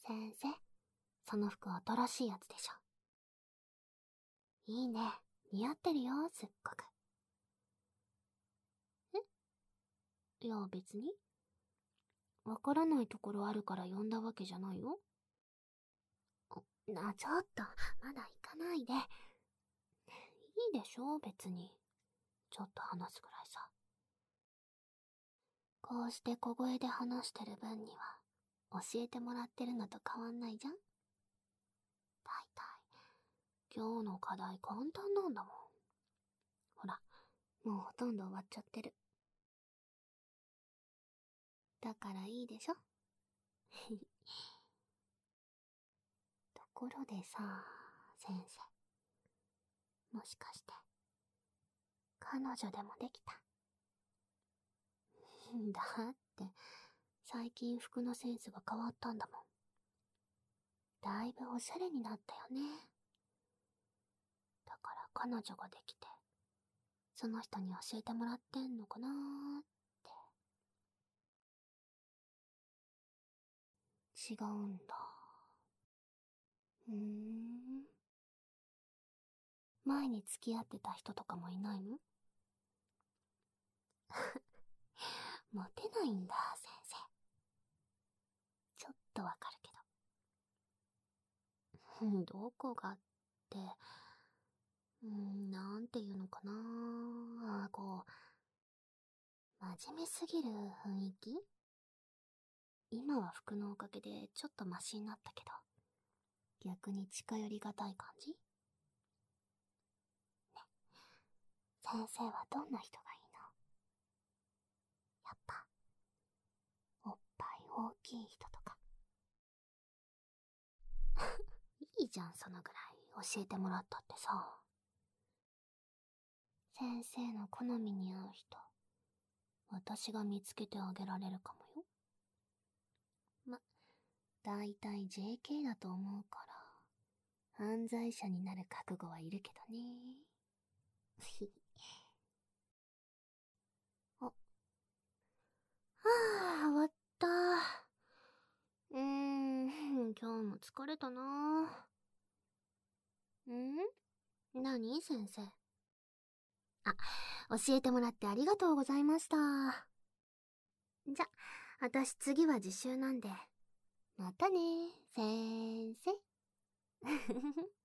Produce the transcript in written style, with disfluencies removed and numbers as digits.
先生、その服新しいやつでしょ。いいね。似合ってるよ、すっごく。いや、別に。わからないところあるから呼んだわけじゃないよ。ちょっと、まだ行かないで。いいでしょ、別に。ちょっと話すぐらいさ。こうして小声で話してる分には、教えてもらってるのと変わんないじゃん。だいたい、今日の課題簡単なんだもん。ほら、もうほとんど終わっちゃってる。だからいいでしょ。ところでさ、先生。もしかして、彼女でもできた？だって、最近服のセンスが変わったんだもん。だいぶおしゃれになったよね。だから彼女ができて、その人に教えてもらってんのかなーって。違うんだ。前に付き合ってた人とかもいないの？モテないんだ、先生。ちょっとわかるけど。どこがって、なんていうのかなあ、真面目すぎる雰囲気？今は服のおかげでちょっとマシになったけど、逆に近寄りがたい感じ？ね、先生はどんな人がいいの？やっぱ、おっぱい大きい人とか。いいじゃん、そのぐらい教えてもらったってさ。先生の好みに合う人、私が見つけてあげられるかもよ。だいたい JK だと思うから、犯罪者になる覚悟はいるけどね。あ、終わった。今日も疲れたな。何先生。あ、教えてもらってありがとうございました。じゃ、私次は自習なんで。またね、先生。